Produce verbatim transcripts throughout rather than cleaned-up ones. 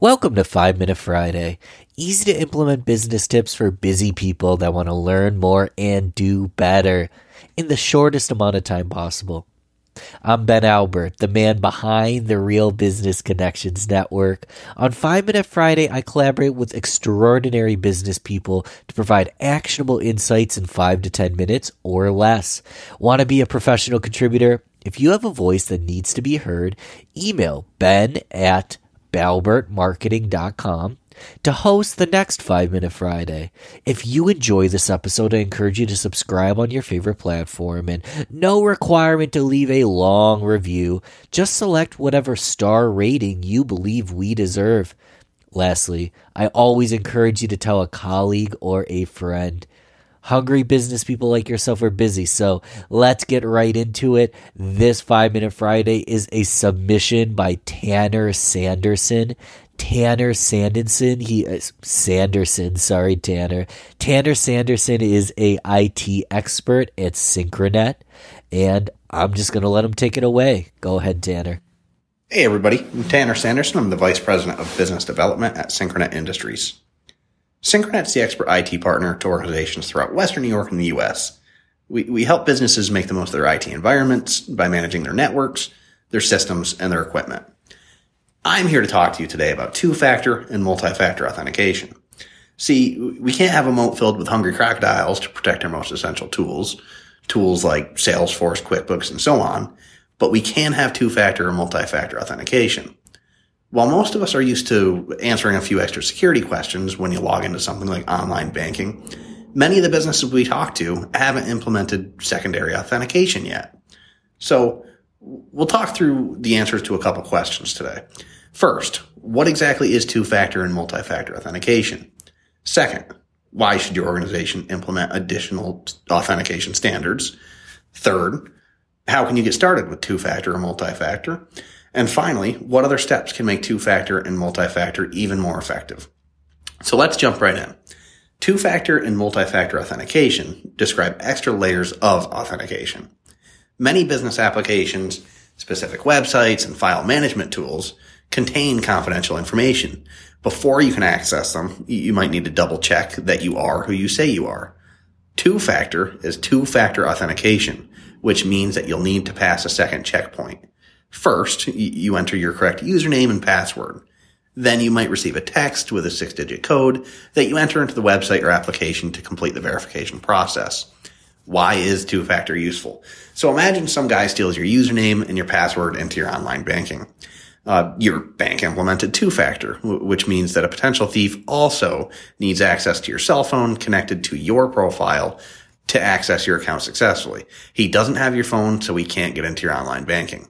Welcome to five Minute Friday. Easy to implement business tips for busy people that want to learn more and do better in the shortest amount of time possible. I'm Ben Albert, the man behind the Real Business Connections Network. On five Minute Friday, I collaborate with extraordinary business people to provide actionable insights in five to ten minutes or less. Want to be a professional contributor? If you have a voice that needs to be heard, email ben at balbert marketing dot com to host the next five Minute Friday. If you enjoy this episode, I encourage you to subscribe on your favorite platform, and no requirement to leave a long review. Just select whatever star rating you believe we deserve. Lastly, I always encourage you to tell a colleague or a friend. Hungry business people like yourself are busy, so let's get right into it. This five Minute Friday is a submission by Tanner Sanderson. Tanner Sanderson, he is Sanderson, sorry Tanner. Tanner Sanderson is a I T expert at Synchronet, and I'm just going to let him take it away. Go ahead, Tanner. Hey everybody, I'm Tanner Sanderson. I'm the Vice President of Business Development at Synchronet Industries. Synchronet's the expert I T partner to organizations throughout Western New York and the U S. We, we help businesses make the most of their I T environments by managing their networks, their systems, and their equipment. I'm here to talk to you today about two-factor and multi-factor authentication. See, we can't have a moat filled with hungry crocodiles to protect our most essential tools, tools like Salesforce, QuickBooks, and so on, but we can have two-factor or multi-factor authentication. While most of us are used to answering a few extra security questions when you log into something like online banking, many of the businesses we talk to haven't implemented secondary authentication yet. So we'll talk through the answers to a couple questions today. First, what exactly is two-factor and multi-factor authentication? Second, why should your organization implement additional authentication standards? Third, how can you get started with two-factor or multi-factor? And finally, what other steps can make two-factor and multi-factor even more effective? So let's jump right in. Two-factor and multi-factor authentication describe extra layers of authentication. Many business applications, specific websites, and file management tools contain confidential information. Before you can access them, you might need to double check that you are who you say you are. Two-factor is two-factor authentication, which means that you'll need to pass a second checkpoint. First, you enter your correct username and password. Then you might receive a text with a six-digit code that you enter into the website or application to complete the verification process. Why is two-factor useful? So imagine some guy steals your username and your password into your online banking. Uh, your bank implemented two-factor, which means that a potential thief also needs access to your cell phone connected to your profile to access your account successfully. He doesn't have your phone, so he can't get into your online banking.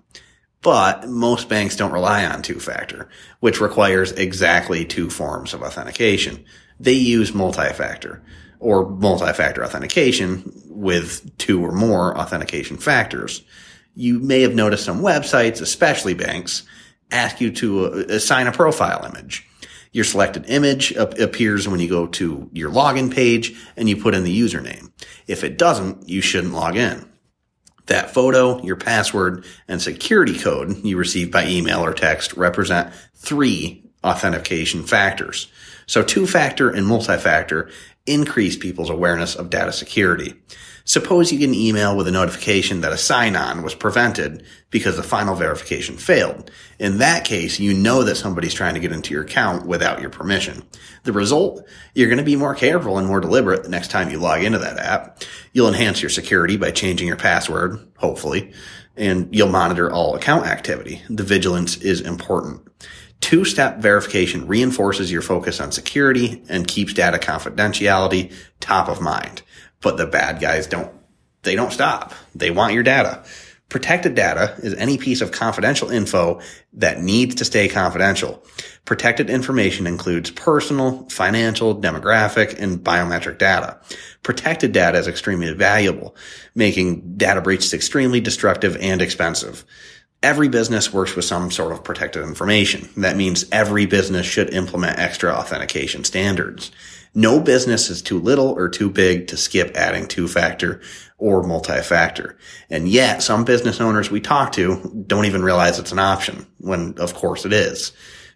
But most banks don't rely on two-factor, which requires exactly two forms of authentication. They use multi-factor or multi-factor authentication with two or more authentication factors. You may have noticed some websites, especially banks, ask you to assign a profile image. Your selected image appears when you go to your login page and you put in the username. If it doesn't, you shouldn't log in. That photo, your password, and security code you receive by email or text represent three authentication factors. So two-factor and multi-factor increase people's awareness of data security. Suppose you get an email with a notification that a sign-on was prevented because the final verification failed. In that case, you know that somebody's trying to get into your account without your permission. The result, you're going to be more careful and more deliberate the next time you log into that app. You'll enhance your security by changing your password, hopefully, and you'll monitor all account activity. The vigilance is important. Two-step verification reinforces your focus on security and keeps data confidentiality top of mind. But the bad guys don't, they don't stop. They want your data. Protected data is any piece of confidential info that needs to stay confidential. Protected information includes personal, financial, demographic, and biometric data. Protected data is extremely valuable, making data breaches extremely destructive and expensive. Every business works with some sort of protected information. That means every business should implement extra authentication standards. No business is too little or too big to skip adding two-factor or multi-factor. And yet, some business owners we talk to don't even realize it's an option, when of course it is.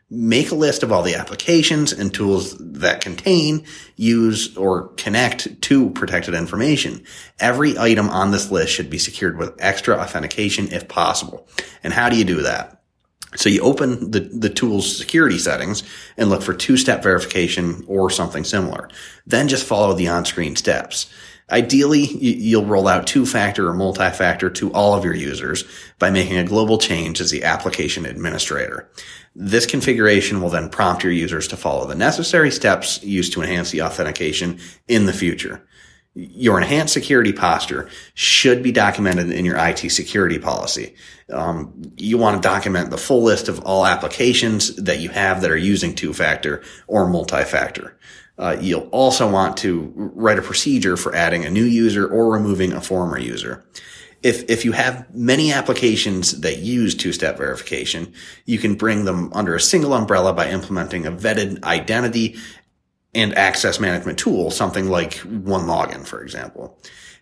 Make a list of all the applications and tools that contain, use, or connect to protected information. Every item on this list should be secured with extra authentication if possible. And how do you do that? So you open the, the tool's security settings and look for two-step verification or something similar. Then just follow the on-screen steps. Ideally, you'll roll out two-factor or multi-factor to all of your users by making a global change as the application administrator. This configuration will then prompt your users to follow the necessary steps used to enhance the authentication in the future. Your enhanced security posture should be documented in your I T security policy. Um, you want to document the full list of all applications that you have that are using two-factor or multi-factor. Uh, you'll also want to write a procedure for adding a new user or removing a former user. If, if you have many applications that use two-step verification, you can bring them under a single umbrella by implementing a vetted identity and access management tool, something like OneLogin, for example.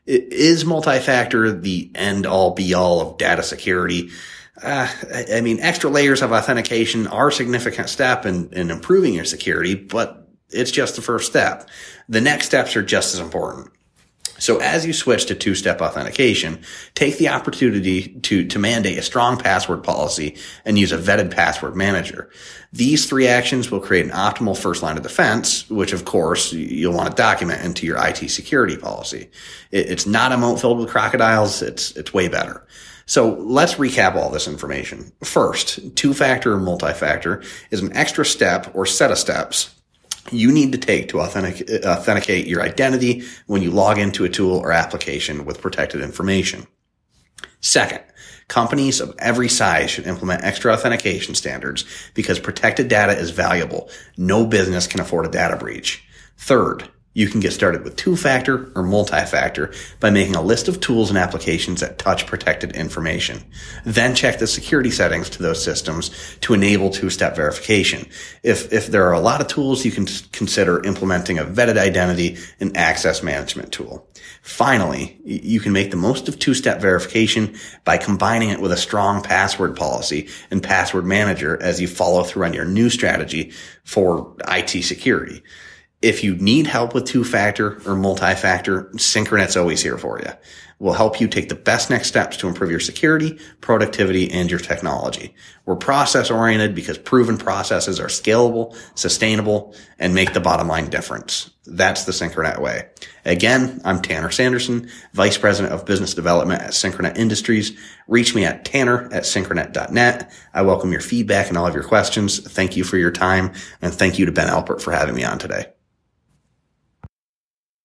Is multi-factor the end-all be-all of data security? Uh, I mean, extra layers of authentication are a significant step in, in improving your security, but it's just the first step. The next steps are just as important. So as you switch to two-step authentication, take the opportunity to, to mandate a strong password policy and use a vetted password manager. These three actions will create an optimal first line of defense, which of course you'll want to document into your I T security policy. It, it's not a moat filled with crocodiles. It's, it's way better. So let's recap all this information. First, two-factor or multi-factor is an extra step or set of steps you need to take to authentic- authenticate your identity when you log into a tool or application with protected information. Second, companies of every size should implement extra authentication standards because protected data is valuable. No business can afford a data breach. Third, you can get started with two-factor or multi-factor by making a list of tools and applications that touch protected information. Then check the security settings to those systems to enable two-step verification. If, if there are a lot of tools, you can consider implementing a vetted identity and access management tool. Finally, you can make the most of two-step verification by combining it with a strong password policy and password manager as you follow through on your new strategy for I T security. If you need help with two-factor or multi-factor, Syncronet's always here for you. We'll help you take the best next steps to improve your security, productivity, and your technology. We're process-oriented because proven processes are scalable, sustainable, and make the bottom line difference. That's the Syncronet way. Again, I'm Tanner Sanderson, Vice President of Business Development at Synchronet Industries. Reach me at tanner at synchronet dot net. I welcome your feedback and all of your questions. Thank you for your time, and thank you to Ben Alpert for having me on today.